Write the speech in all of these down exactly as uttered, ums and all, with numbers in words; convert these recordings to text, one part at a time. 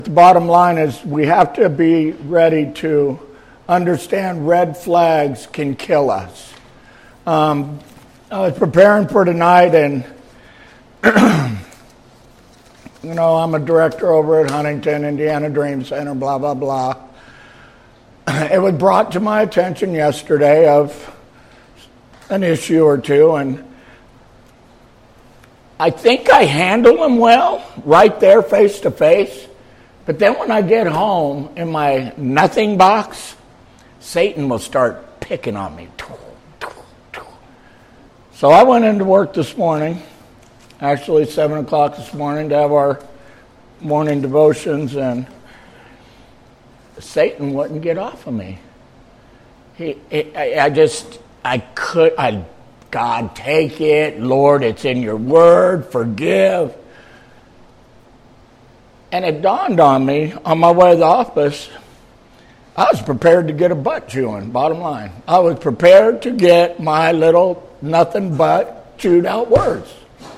The bottom line is we have to be ready to understand red flags can kill us. Um, I was preparing for tonight, and you know, I'm a director over at Huntington, Indiana Dream Center, blah, blah, blah. It was brought to my attention yesterday of an issue or two, and I think I handle them well right there face to face. But then when I get home in my nothing box, Satan will start picking on me. So I went into work this morning, actually seven o'clock this morning, to have our morning devotions, and Satan wouldn't get off of me. He, he I, I just, I could, I, God, take it, Lord, it's in your word, forgive. And it dawned on me on my way to the office, I was prepared to get a butt chewing, bottom line. I was prepared to get my little nothing but chewed out words.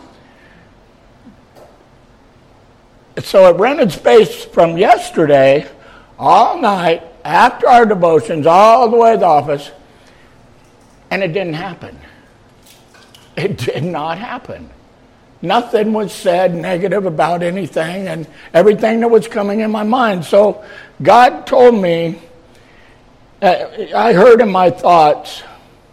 So it rented space from yesterday, all night, after our devotions, all the way to the office, and it didn't happen. It did not happen. Nothing was said negative about anything and everything that was coming in my mind. So God told me, uh, I heard in my thoughts,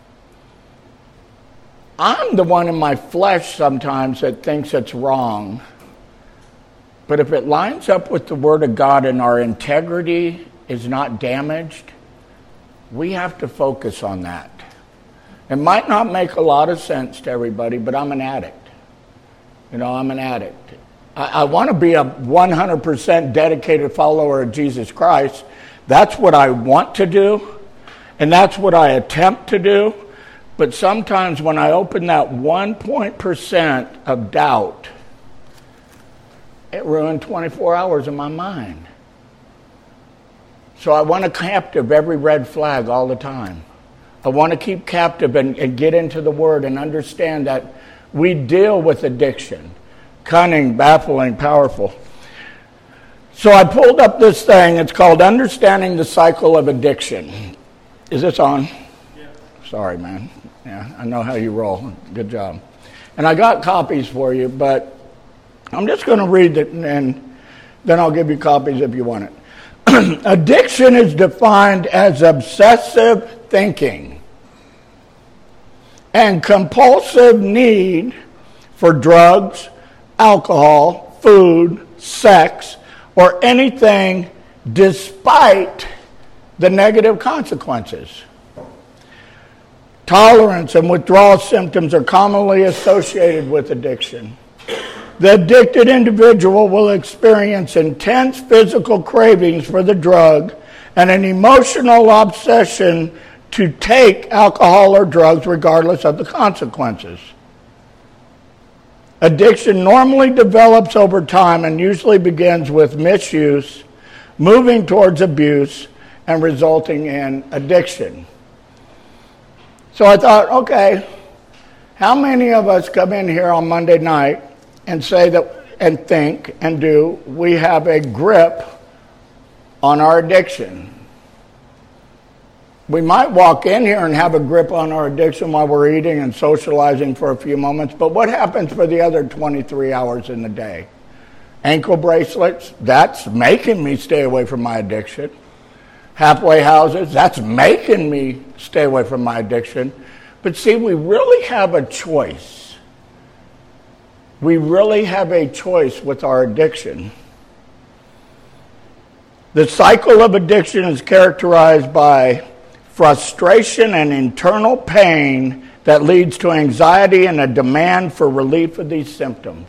I'm the one in my flesh sometimes that thinks it's wrong. But if it lines up with the Word of God and our integrity is not damaged, we have to focus on that. It might not make a lot of sense to everybody, but I'm an addict. You know, I'm an addict. I, I want to be a one hundred percent dedicated follower of Jesus Christ. That's what I want to do, and that's what I attempt to do. But sometimes when I open that one point percent of doubt, it ruined twenty-four hours of my mind. So I want to captive every red flag all the time. I want to keep captive and, and get into the Word and understand that we deal with addiction. Cunning, baffling, powerful. So I pulled up this thing. It's called Understanding the Cycle of Addiction. Is this on? Yeah. Sorry, man. Yeah, I know how you roll. Good job. And I got copies for you, but I'm just going to read it, and then I'll give you copies if you want it. Addiction is defined as obsessive thinking and compulsive need for drugs, alcohol, food, sex, or anything despite the negative consequences. Tolerance and withdrawal symptoms are commonly associated with addiction. The addicted individual will experience intense physical cravings for the drug and an emotional obsession to take alcohol or drugs regardless of the consequences. Addiction normally develops over time and usually begins with misuse, moving towards abuse, and resulting in addiction. So I thought, okay, how many of us come in here on Monday night and say that, and think and do, we have a grip on our addiction? We might walk in here and have a grip on our addiction while we're eating and socializing for a few moments, but what happens for the other twenty-three hours in the day? Ankle bracelets, that's making me stay away from my addiction. Halfway houses, that's making me stay away from my addiction. But see, we really have a choice. We really have a choice with our addiction. The cycle of addiction is characterized by frustration and internal pain that leads to anxiety and a demand for relief of these symptoms.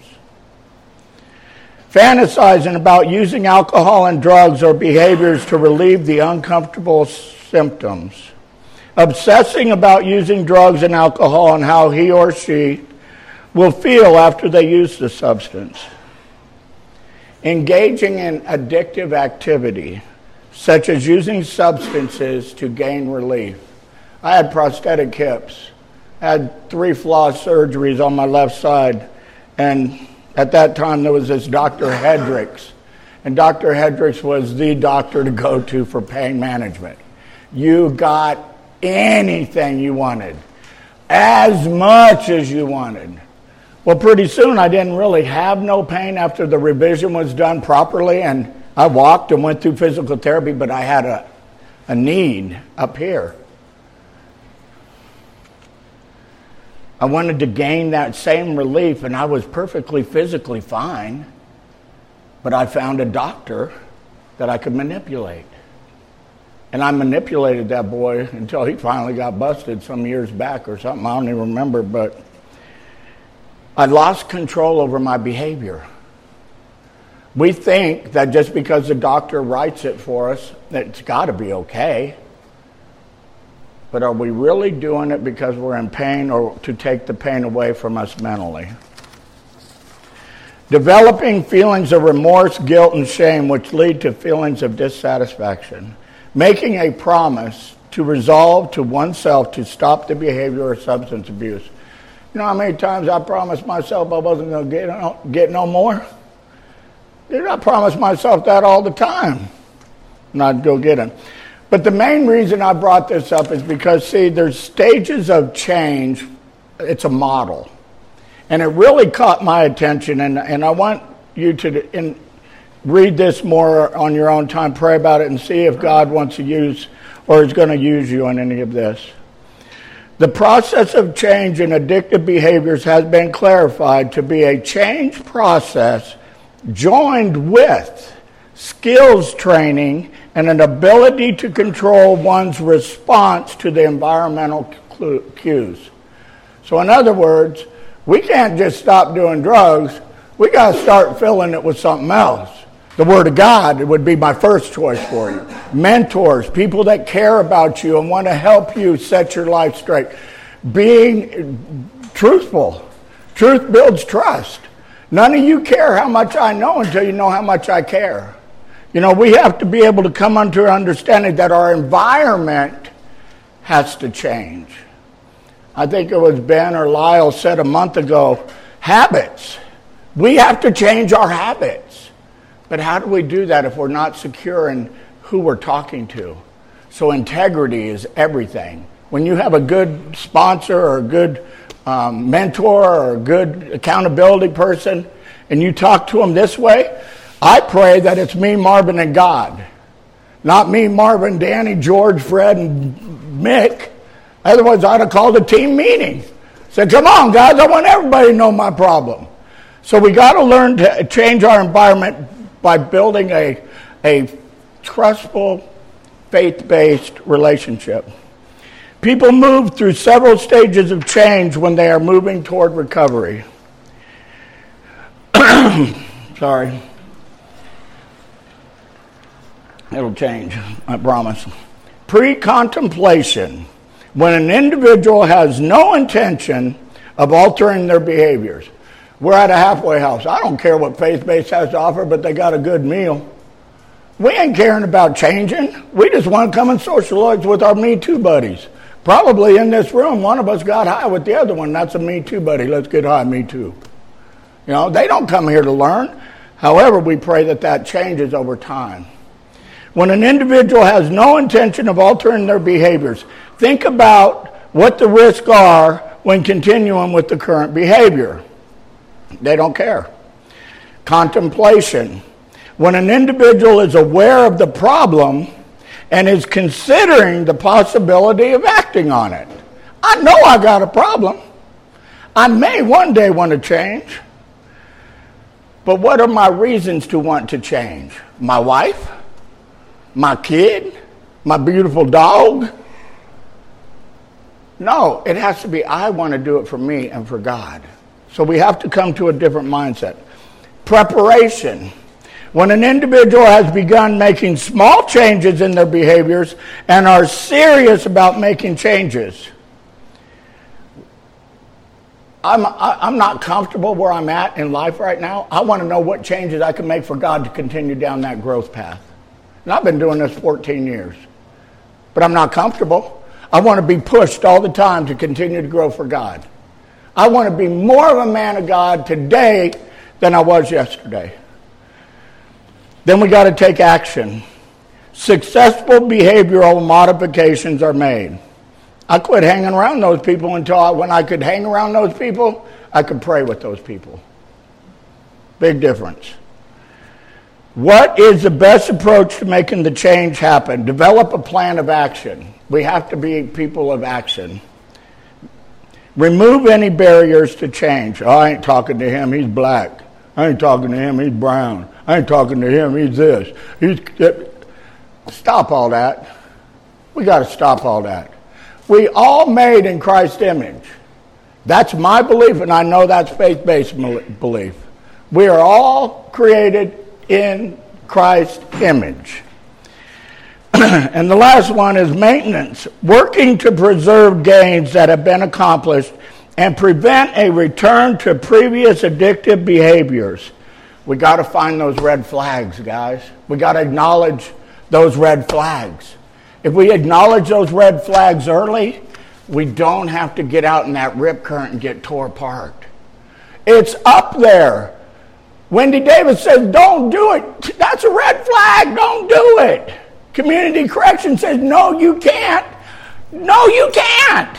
Fantasizing about using alcohol and drugs or behaviors to relieve the uncomfortable symptoms. Obsessing about using drugs and alcohol and how he or she will feel after they use the substance. Engaging in addictive activity, such as using substances to gain relief. I had prosthetic hips. I had three floss surgeries on my left side, and at that time there was this Doctor Hendricks, And Doctor Hendricks was the doctor to go to for pain management. You got anything you wanted, as much as you wanted. Well, pretty soon I didn't really have no pain after the revision was done properly, and I walked and went through physical therapy, but I had a, a need up here. I wanted to gain that same relief, and I was perfectly physically fine, but I found a doctor that I could manipulate. And I manipulated that boy until he finally got busted some years back or something. I don't even remember, but I lost control over my behavior. We think that just because the doctor writes it for us, that it's got to be okay. But are we really doing it because we're in pain or to take the pain away from us mentally? Developing feelings of remorse, guilt, and shame, which lead to feelings of dissatisfaction. Making a promise to resolve to oneself to stop the behavior of substance abuse. You know how many times I promised myself I wasn't going to get, get no more? Dude, I promised myself that all the time. And I'd go get it. But the main reason I brought this up is because, see, there's stages of change. It's a model. And it really caught my attention, and, and I want you to in, read this more on your own time, pray about it, and see if God wants to use or is going to use you in any of this. The process of change in addictive behaviors has been clarified to be a change process joined with skills training and an ability to control one's response to the environmental cues. So in other words, we can't just stop doing drugs. We got to start filling it with something else. The Word of God would be my first choice for you. Mentors, people that care about you and want to help you set your life straight. Being truthful. Truth builds trust. None of you care how much I know until you know how much I care. You know, we have to be able to come unto an understanding that our environment has to change. I think it was Ben or Lyle said a month ago, habits. We have to change our habits. But how do we do that if we're not secure in who we're talking to? So integrity is everything. When you have a good sponsor or a good um, mentor or a good accountability person, and you talk to them this way, I pray that it's me, Marvin, and God. Not me, Marvin, Danny, George, Fred, and Mick. Otherwise, I'd have called a team meeting. Said, come on, guys, I want everybody to know my problem. So we got to learn to change our environment by building a, a trustful, faith-based relationship. People move through several stages of change when they are moving toward recovery. Sorry. It'll change, I promise. Pre-contemplation. When an individual has no intention of altering their behaviors. We're at a halfway house. I don't care what faith-based has to offer, but they got a good meal. We ain't caring about changing. We just want to come and socialize with our Me Too buddies. Probably in this room, one of us got high with the other one. That's a Me Too buddy. Let's get high, Me Too. You know, they don't come here to learn. However, we pray that that changes over time. When an individual has no intention of altering their behaviors, think about what the risks are when continuing with the current behavior. They don't care. Contemplation. When an individual is aware of the problem and is considering the possibility of acting on it. I know I got a problem. I may one day want to change. But what are my reasons to want to change? My wife? My kid? My beautiful dog? No, it has to be I want to do it for me and for God. So we have to come to a different mindset. Preparation. When an individual has begun making small changes in their behaviors and are serious about making changes. I'm, I'm not comfortable where I'm at in life right now. I want to know what changes I can make for God to continue down that growth path. And I've been doing this fourteen years. But I'm not comfortable. I want to be pushed all the time to continue to grow for God. I want to be more of a man of God today than I was yesterday. Then we got to take action. Successful behavioral modifications are made. I quit hanging around those people until I, when I could hang around those people, I could pray with those people. Big difference. What is the best approach to making the change happen? Develop a plan of action. We have to be people of action. Remove any barriers to change. Oh, I ain't talking to him, he's black. I ain't talking to him, he's brown. I ain't talking to him, he's this. He's... Stop all that. We got to stop all that. We all made in Christ's image. That's my belief, and I know that's faith-based belief. We are all created in Christ's image. And the last one is maintenance. Working to preserve gains that have been accomplished and prevent a return to previous addictive behaviors. We got to find those red flags, guys. We got to acknowledge those red flags. If we acknowledge those red flags early, we don't have to get out in that rip current and get tore apart. It's up there. Wendy Davis says, don't do it. That's a red flag. Don't do it. Community Correction says, no, you can't. No, you can't.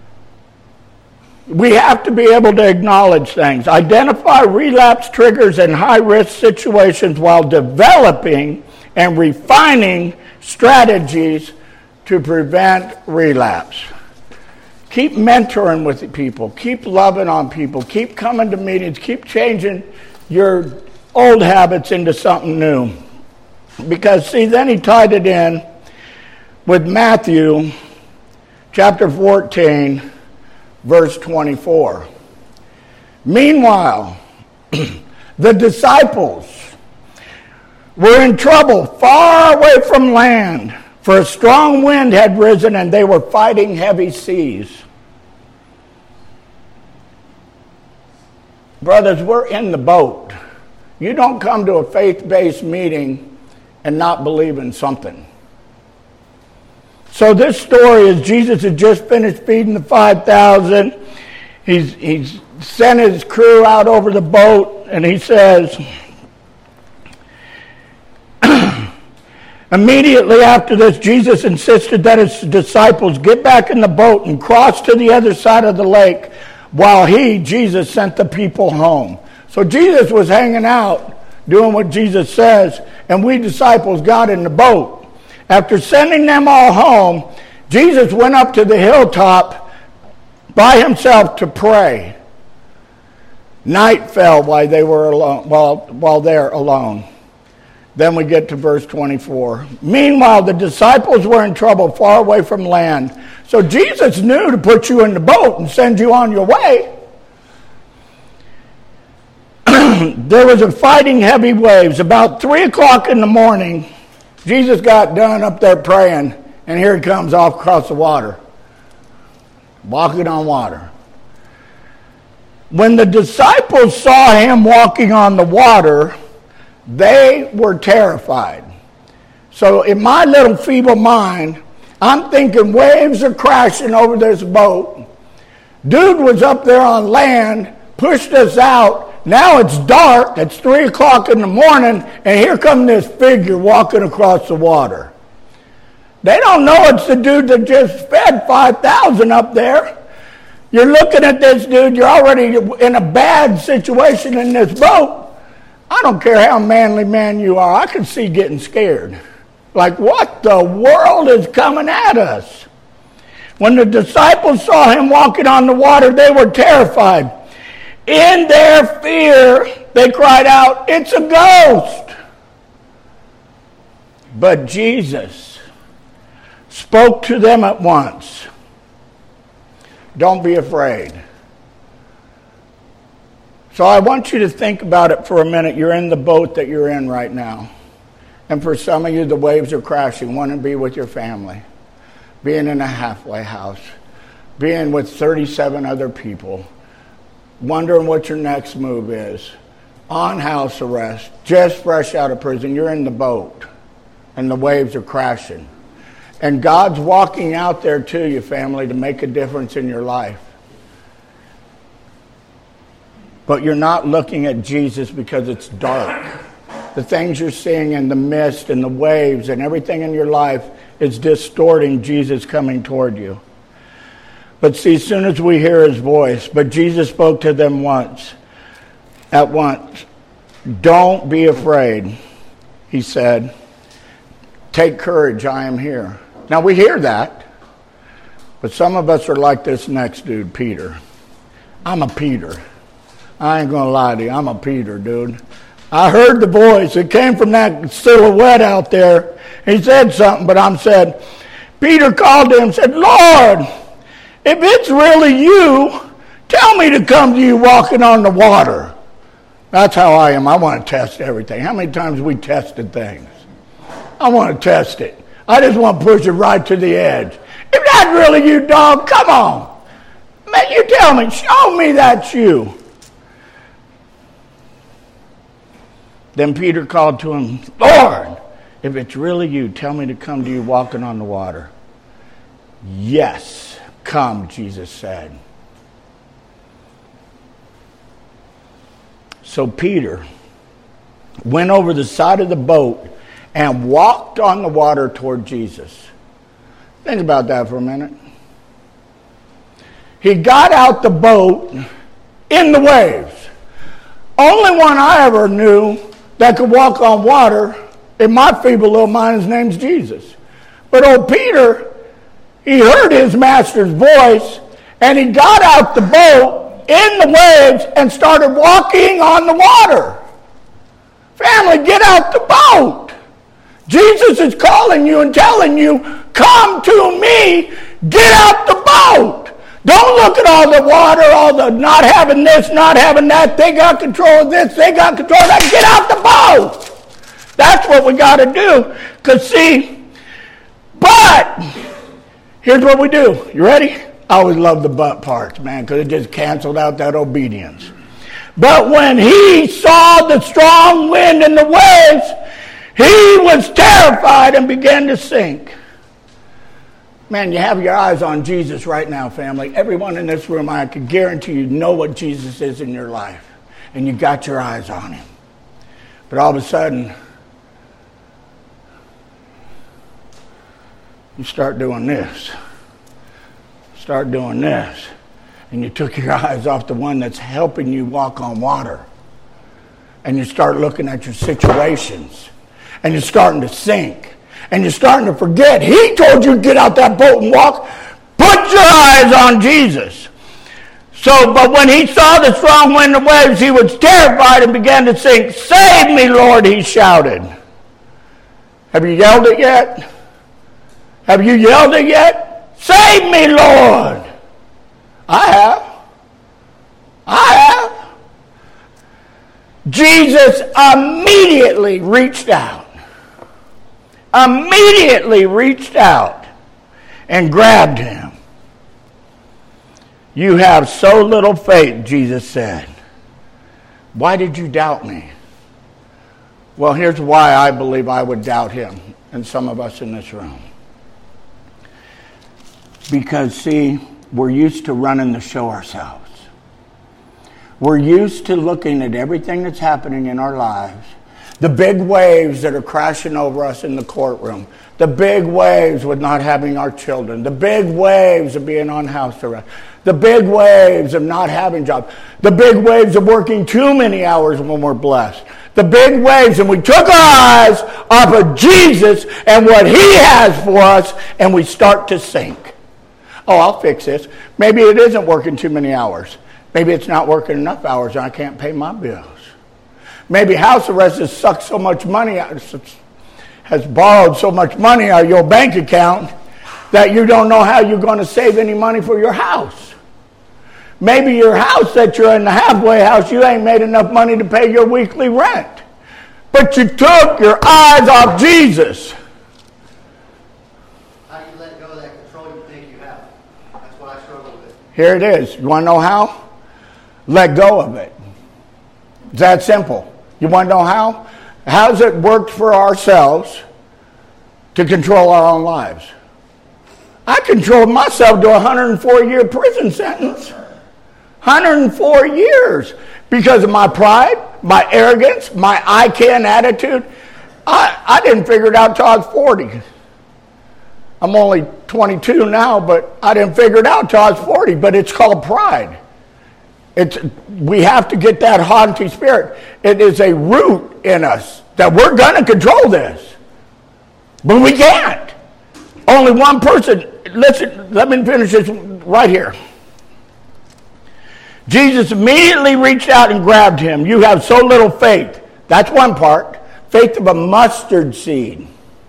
We have to be able to acknowledge things. Identify relapse triggers and high-risk situations while developing and refining strategies to prevent relapse. Keep mentoring with people. Keep loving on people. Keep coming to meetings. Keep changing your old habits into something new. Because, see, then he tied it in with Matthew chapter fourteen, verse twenty-four. Meanwhile, the disciples were in trouble far away from land, for a strong wind had risen and they were fighting heavy seas. Brothers, we're in the boat. You don't come to a faith-based meeting and not believe in something. So this story is Jesus had just finished feeding the five thousand. He's, he's sent his crew out over the boat, and he says, immediately after this, Jesus insisted that his disciples get back in the boat and cross to the other side of the lake while he, Jesus, sent the people home. So Jesus was hanging out, doing what Jesus says, and we disciples got in the boat. After sending them all home, Jesus went up to the hilltop by himself to pray. Night fell while they were alone, while, while they're alone. Then we get to verse twenty-four. Meanwhile, the disciples were in trouble far away from land. So Jesus knew to put you in the boat and send you on your way. There was a fighting heavy waves. About three o'clock in the morning, Jesus got done up there praying, and here he comes off across the water, walking on water. When the disciples saw him walking on the water, they were terrified. So in my little feeble mind, I'm thinking waves are crashing over this boat. Dude was up there on land, pushed us out. Now it's dark, it's three o'clock in the morning, and here comes this figure walking across the water. They don't know it's the dude that just fed five thousand up there. You're looking at this dude, you're already in a bad situation in this boat. I don't care how manly man you are, I can see getting scared. Like, what the world is coming at us? When the disciples saw him walking on the water, they were terrified. In their fear, they cried out, "It's a ghost!" But Jesus spoke to them at once. Don't be afraid. So I want you to think about it for a minute. You're in the boat that you're in right now. And for some of you, the waves are crashing. Want to be with your family. Being in a halfway house. Being with thirty-seven other people. Wondering what your next move is. On house arrest. Just fresh out of prison. You're in the boat. And the waves are crashing. And God's walking out there to you, family, to make a difference in your life. But you're not looking at Jesus because it's dark. The things you're seeing in the mist and the waves and everything in your life is distorting Jesus coming toward you. But see, as soon as we hear his voice, but Jesus spoke to them once, at once. Don't be afraid, he said. Take courage, I am here. Now we hear that, but some of us are like this next dude, Peter. I'm a Peter. I ain't going to lie to you, I'm a Peter, dude. I heard the voice. It came from that silhouette out there. He said something, but I'm said, Peter called to him and said, Lord, if it's really you, tell me to come to you walking on the water. That's how I am. I want to test everything. How many times we tested things? I want to test it. I just want to push it right to the edge. If that's really you, dog, come on. Man, you tell me. Show me that's you. Then Peter called to him, Lord, if it's really you, tell me to come to you walking on the water. Yes, come, Jesus said. So Peter went over the side of the boat and walked on the water toward Jesus. Think about that for a minute. He got out the boat in the waves. Only one I ever knew that could walk on water in my feeble little mind, his name's Jesus. But old Peter, he heard his master's voice, and he got out the boat in the waves and started walking on the water. Family, get out the boat. Jesus is calling you and telling you, come to me, get out the boat. Don't look at all the water, all the not having this, not having that. They got control of this, they got control of that. Get out the boat. That's what we got to do. Because see, but here's what we do. You ready? I always love the but parts, man, because it just canceled out that obedience. But when he saw the strong wind and the waves, he was terrified and began to sink. Man, you have your eyes on Jesus right now, family. Everyone in this room, I can guarantee you know what Jesus is in your life. And you got your eyes on him. But all of a sudden, you start doing this. Start doing this. And you took your eyes off the one that's helping you walk on water. And you start looking at your situations. And you're starting to sink. And you're starting to forget. He told you to get out that boat and walk. Put your eyes on Jesus. So, but when he saw the strong wind and waves, he was terrified and began to sink. Save me, Lord, he shouted. Have you yelled it yet? Have you yelled it yet? Save me, Lord. I have. I have. Jesus immediately reached out. Immediately reached out and grabbed him. You have so little faith, Jesus said. Why did you doubt me? Well, here's why I believe I would doubt him and some of us in this room. Because, see, we're used to running the show ourselves. We're used to looking at everything that's happening in our lives. The big waves that are crashing over us in the courtroom. The big waves with not having our children. The big waves of being on house arrest. The big waves of not having jobs. The big waves of working too many hours when we're blessed. The big waves, and we took our eyes off of Jesus and what he has for us, and we start to sink. Oh, I'll fix this. Maybe it isn't working too many hours. Maybe it's not working enough hours and I can't pay my bills. Maybe house arrest has sucked so much money out, has borrowed so much money out of your bank account that you don't know how you're going to save any money for your house. Maybe your house that you're in, the halfway house, you ain't made enough money to pay your weekly rent. But you took your eyes off Jesus. How do you let go of that control you think you have? That's what I struggle with. Here it is. You want to know how? Let go of it. It's that simple. You want to know how? How's it worked for ourselves to control our own lives? I controlled myself to a one hundred four year prison sentence. one hundred four years. Because of my pride, my arrogance, my I can attitude. I, I didn't figure it out till I was forty. I'm only twenty-two now, but I didn't figure it out till I was forty. But it's called pride. It's, we have to get that haughty spirit. It is a root in us that we're going to control this. But we can't. Only one person. Listen, let me finish this right here. Jesus immediately reached out and grabbed him. You have so little faith. That's one part. Faith of a mustard seed.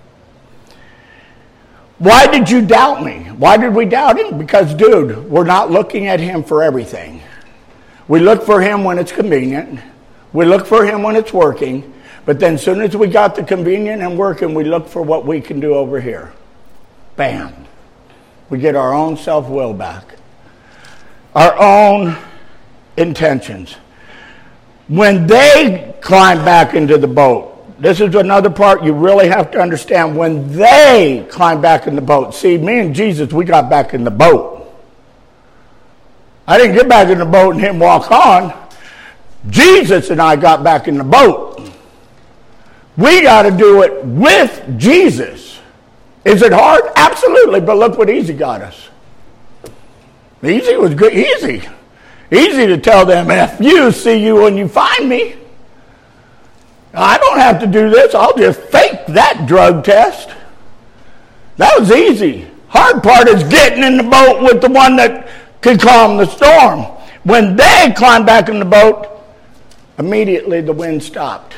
Why did you doubt me? Why did we doubt him? Because, dude, we're not looking at him for everything. We look for him when it's convenient. We look for him when it's working. But then as soon as we got the convenient and working, we look for what we can do over here. Bam. We get our own self-will back. Our own intentions. When they climb back into the boat, this is another part you really have to understand. When they climb back in the boat, see, me and Jesus, we got back in the boat. I didn't get back in the boat and him walk on. Jesus and I got back in the boat. We got to do it with Jesus. Is it hard? Absolutely, but look what easy got us. Easy was good. Easy. Easy to tell them, F you, see you when you find me. I don't have to do this. I'll just fake that drug test. That was easy. Hard part is getting in the boat with the one that can calm the storm. When they climbed back in the boat, immediately the wind stopped.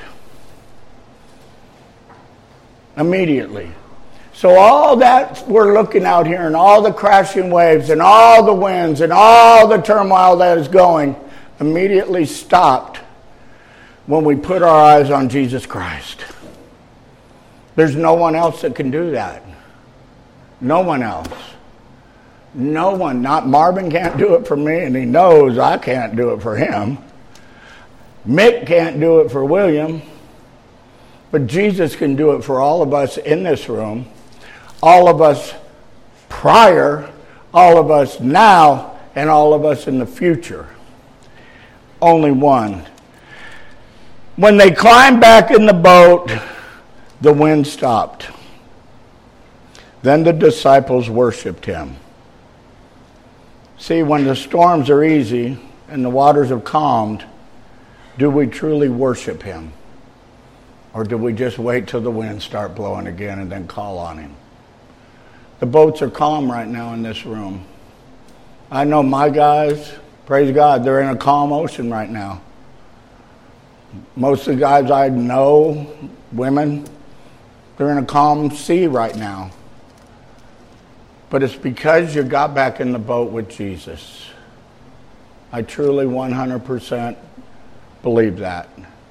Immediately. So all that we're looking out here and all the crashing waves and all the winds and all the turmoil that is going immediately stopped when we put our eyes on Jesus Christ. There's no one else that can do that. No one else. No one. Not Marvin can't do it for me, and he knows I can't do it for him. Mick can't do it for William. But Jesus can do it for all of us in this room. All of us prior, all of us now, and all of us in the future. Only one. When they climbed back in the boat, the wind stopped. Then the disciples worshiped him. See, when the storms are easy and the waters have calmed, do we truly worship him? Or do we just wait till the winds start blowing again and then call on him? The boats are calm right now in this room. I know my guys, praise God, they're in a calm ocean right now. Most of the guys I know, women, they're in a calm sea right now. But it's because you got back in the boat with Jesus. I truly one hundred percent believe that.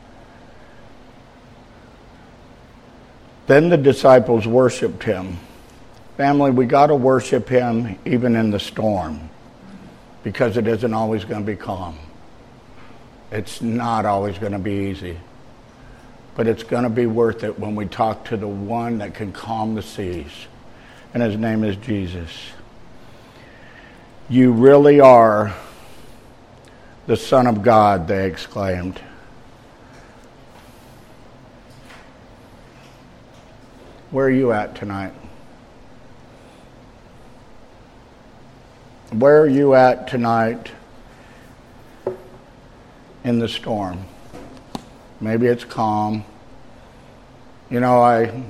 Then the disciples worshiped him. Family, we got to worship him even in the storm, because it isn't always going to be calm. It's not always going to be easy. But it's going to be worth it when we talk to the one that can calm the seas. And his name is Jesus. You really are the Son of God, they exclaimed. Where are you at tonight? Where are you at tonight in the storm? Maybe it's calm. You know, I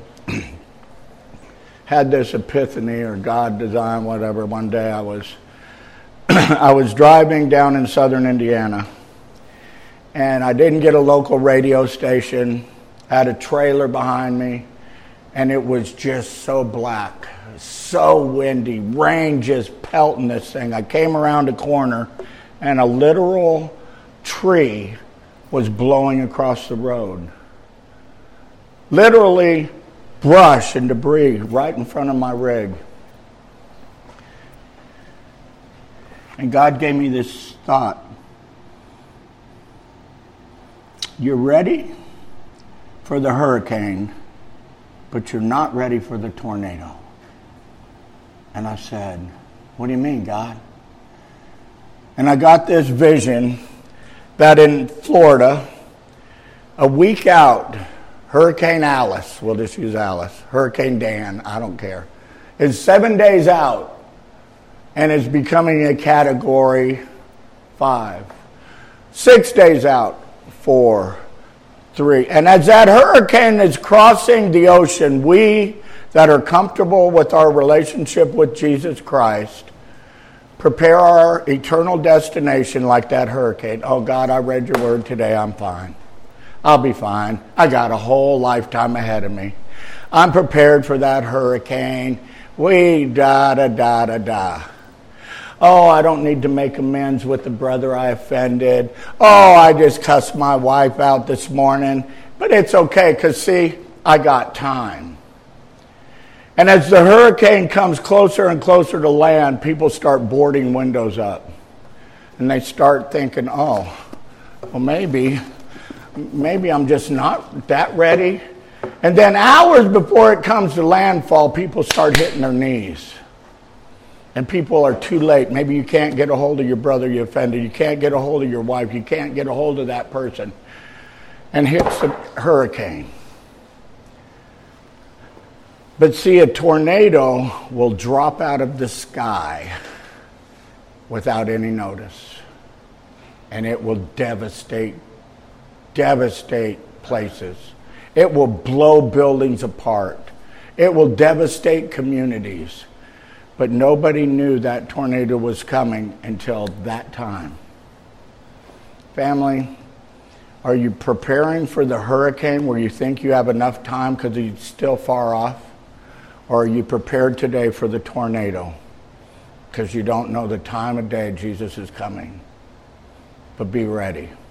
had this epiphany or God design, whatever. One day I was I was driving down in southern Indiana, and I didn't get a local radio station. I had a trailer behind me, and it was just so black, so windy, rain just pelting this thing. I came around a corner, and a literal tree was blowing across the road. Literally brush and debris right in front of my rig. And God gave me this thought. You're ready for the hurricane, but you're not ready for the tornado. And I said, what do you mean, God? And I got this vision that in Florida, A week out, Hurricane Alice, we'll just use Alice, Hurricane Dan, I don't care, is seven days out and is becoming a category five. Six days out, four, three. And as that hurricane is crossing the ocean, we that are comfortable with our relationship with Jesus Christ prepare our eternal destination like that hurricane. Oh, God, I read your word today. I'm fine. I'll be fine. I got a whole lifetime ahead of me. I'm prepared for that hurricane. We da da da da da. Oh, I don't need to make amends with the brother I offended. Oh, I just cussed my wife out this morning. But it's okay, because see, I got time. And as the hurricane comes closer and closer to land, people start boarding windows up. And they start thinking, oh, well, maybe, maybe I'm just not that ready. And then hours before it comes to landfall, people start hitting their knees. And people are too late. Maybe you can't get a hold of your brother you offended. You can't get a hold of your wife. You can't get a hold of that person. And hits the hurricane. But see, a tornado will drop out of the sky without any notice. And it will devastate, devastate places. It will blow buildings apart. It will devastate communities. But nobody knew that tornado was coming until that time. Family, are you preparing for the hurricane where you think you have enough time because it's still far off? Or are you prepared today for the tornado because you don't know the time of day Jesus is coming? But be ready.